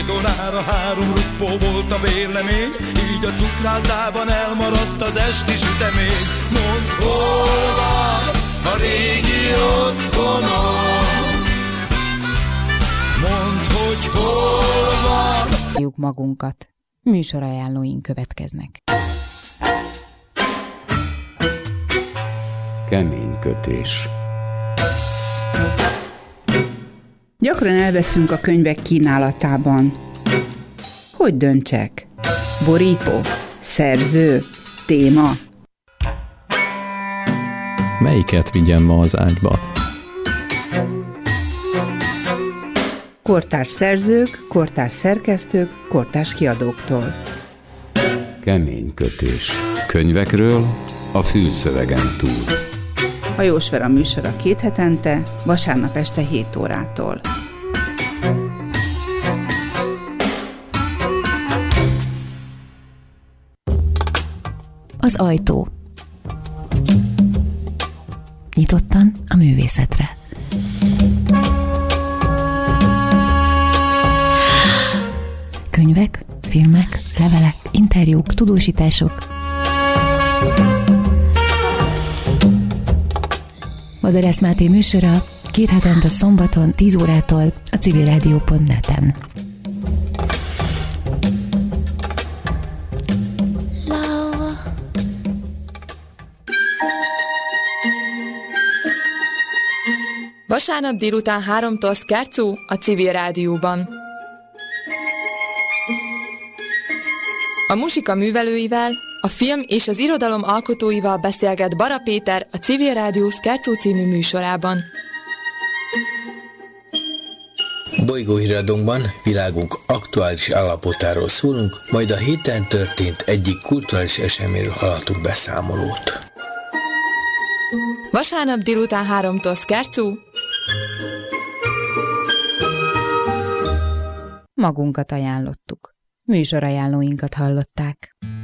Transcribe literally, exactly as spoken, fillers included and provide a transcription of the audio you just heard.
csatornára három ruppó volt a vélemény, így a cukrászában elmaradt az esti sütemény. Mondd, hol van a régi otthonom? Mondd, hogy hol van. Halljuk magunkat. Műsorajánlóink következnek. Keménykötés. Gyakran elveszünk a könyvek kínálatában. Hogy döntsek? Borító? Szerző? Téma? Melyiket vigyem ma az ágyba? Kortárs szerzők, kortárs szerkesztők, kortárs kiadóktól. Keménykötés. Könyvekről a fülszövegen túl. Hajós Vera műsora két hetente, vasárnap este hét órától. Az ajtó. Nyitottan a művészetre. Könyvek, filmek, levelek, interjúk, tudósítások. Vadász Máté műsora két hetente szombaton tíz órától a civilrádió pont net-en. Vasárnap délután háromtól Szkárcú a Civil Rádióban. A muzsika művelőivel, a film és az irodalom alkotóival beszélget Bara Péter a Civil Rádió Szkárcú című műsorában. Bolygóhíradónkban világunk aktuális állapotáról szólunk, majd a héten történt egyik kulturális eseményről hallhatunk beszámolót. Vasárnap délután háromtól Szkárcú. Magunkat ajánlottuk. Műsorajánlóinkat hallották.